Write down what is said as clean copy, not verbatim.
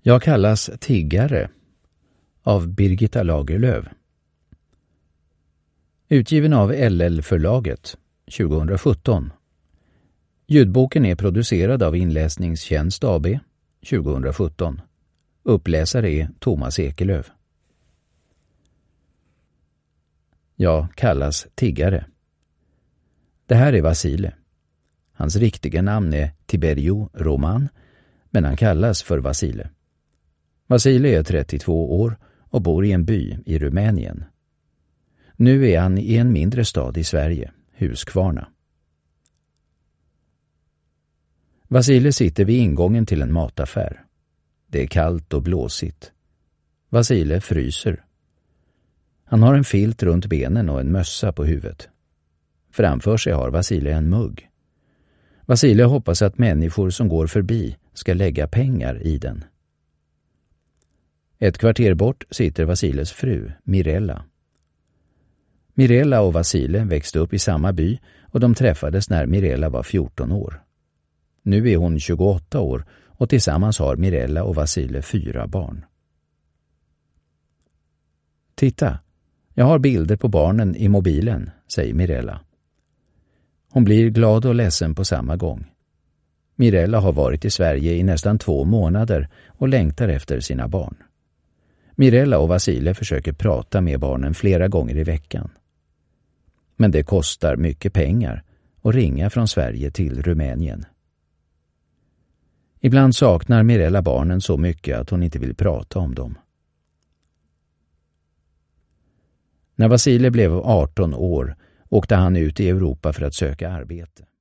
Jag kallas tiggare av Birgitta Lagerlöf. Utgiven av LL-förlaget 2017. Ljudboken är producerad av Inläsningstjänst AB 2017. Uppläsare är Thomas Ekelöf. Jag kallas tiggare. Det här är Vasile. Hans riktiga namn är Tiberio Roman, men han kallas för Vasile. Vasile är 32 år och bor i en by i Rumänien. Nu är han i en mindre stad i Sverige, Huskvarna. Vasile sitter vid ingången till en mataffär. Det är kallt och blåsigt. Vasile fryser. Han har en filt runt benen och en mössa på huvudet. Framför sig har Vasile en mugg. Vasile hoppas att människor som går förbi ska lägga pengar i den. Ett kvarter bort sitter Vasiles fru, Mirella. Mirella och Vasile växte upp i samma by och de träffades när Mirella var 14 år. Nu är hon 28 år och tillsammans har Mirella och Vasile 4 barn. Titta, jag har bilder på barnen i mobilen, säger Mirella. Hon blir glad och ledsen på samma gång. Mirella har varit i Sverige i nästan 2 månader och längtar efter sina barn. Mirella och Vasile försöker prata med barnen flera gånger i veckan. Men det kostar mycket pengar att ringa från Sverige till Rumänien. Ibland saknar Mirella barnen så mycket att hon inte vill prata om dem. När Vasile blev 18 år åkte han ut i Europa för att söka arbete.